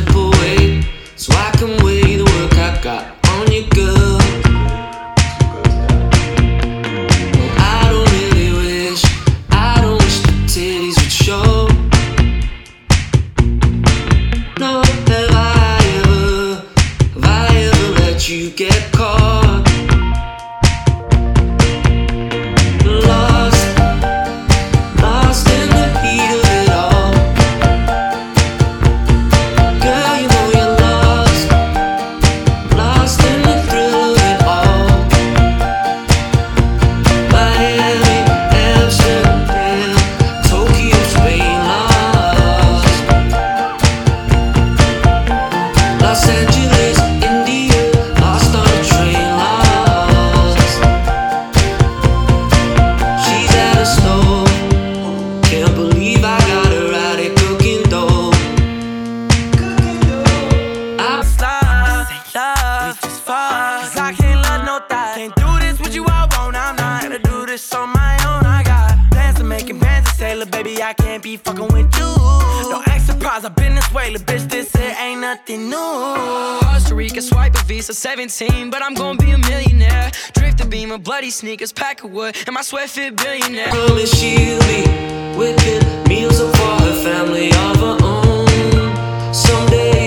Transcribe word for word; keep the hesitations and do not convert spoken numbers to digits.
step away so I can weigh the work I got on you, girl. Well, I don't really wish, I don't wish the titties would show. No, have I ever, have I ever let you get caught? Lost, lost in the heat of it all. Girl, you know you're lost, lost in the thrill of it all. Miami, Amsterdam, Tokyo, Spain, lost. Los Angeles, India, lost on a train, lost. She's at a store, can't believe I got her out here cooking dough. I'm Slide, say love, we just fuck. Cause I can't love no thot. Can't do this with you, I won't. I'm not gonna do this on my own. I got plans to making plans to say, look, baby, I can't be fucking with you. Don't act surprised, I've been this way, look, bitch, this here ain't nothing new. Costa Rica, swipe a Visa, seventeen, but I'm gonna be a millionaire. Drift a beam of bloody sneakers, pack of wood, and my sweat fit billionaire. promise she'll be whipping meals up for her family of her own. Someday